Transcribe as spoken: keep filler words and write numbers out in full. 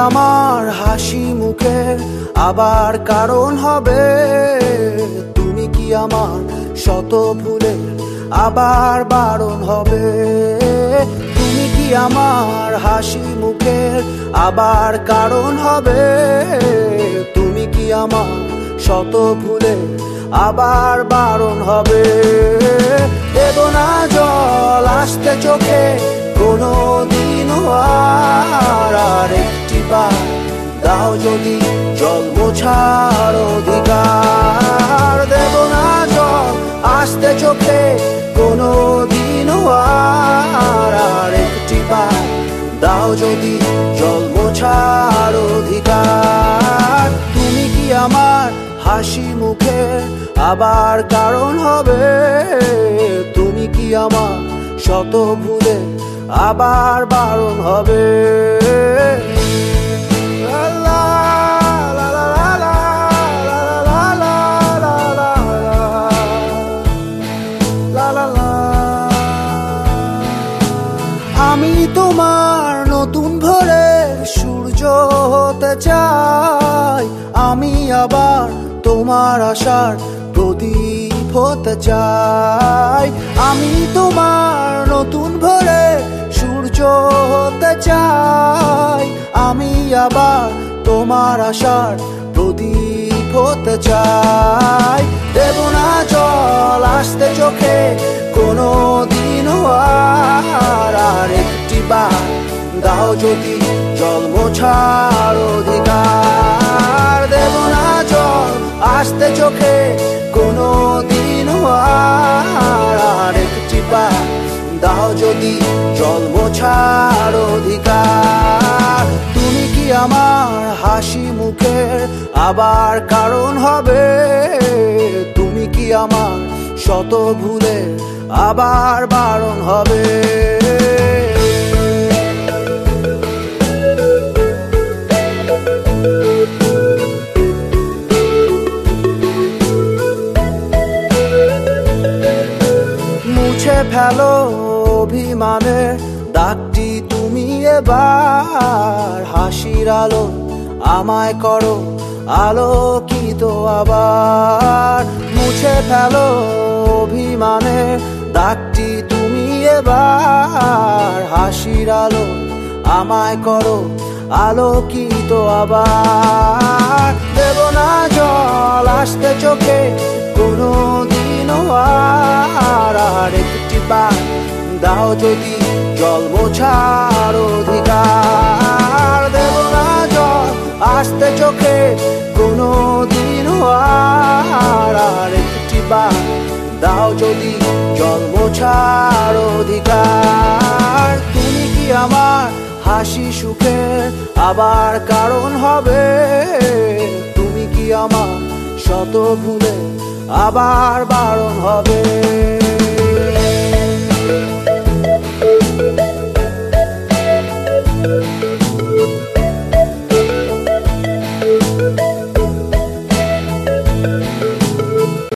আমার হাসি মুখের আবার কারণ হবে? তুমি কি আমার শত ভুলের আবার বারণ হবে? তুমি কি আমার হাসি মুখের আবার কারণ হবে? তুমি কি আমার শত ভুলের আবার বারণ হবে? দেব না জল আসতে চোখে কোনো দিনও আর, আর একটি বার দাও যদি জল মোছার অধিকার। দেব না জল আসতে চোখে কোনো দিনও আর, আর একটি বার দাও যদি জল মোছার অধিকার। তুমি কি আমার হাসি মুখের আবার কারণ হবে? তুমি কি আমার শত ভুলে আবার বারণ হবে? আমি তোমার নতুন ভোরের সূর্য হতে চাই, আমি আবার তোমার আশার প্রদীপ হতে চাই। আমি তোমার নতুন ভোরের সূর্য হতে চাই, আমি আবার তোমার আশার প্রদীপ হতে চাই। দেব না জল আসতে চোখে কোনো দিনও আর, আর একটি বার দাও যদি জল মোছার অধিকার। দেব না জল আসতে চোখে কোনো দিনও আর, আর একটি বার দাও যদি জল মোছার অধিকার। তুমি কি আমার হাসি মুখের আবার কারণ হবে? তুমি কি আমার শত ভুলের আবার বারণ হবে? মুছে ফেলো অভিমানের দাগটি তুমি এবার, হাসির আলো আমায় করো আলোকিত আবার। মুছে ফেলো অভিমানের দাগটি তুমি এবার, হাসির আলো আমায় করো আলোকিত আবার। দেব না জল আসতে চোখে কোনো দিনও আর, আর একটি বার দাও যদি জল মোছার অধিকার। দেব না জল আসতে চোখে কোনো দিনও আর, আর একটি বার দাও যদি জল মোছার অধিকার। তুমি কি আমার হাসি সুখের আবার কারণ হবে? তুমি কি আমার শত ভুলে আবার বারণ হবে?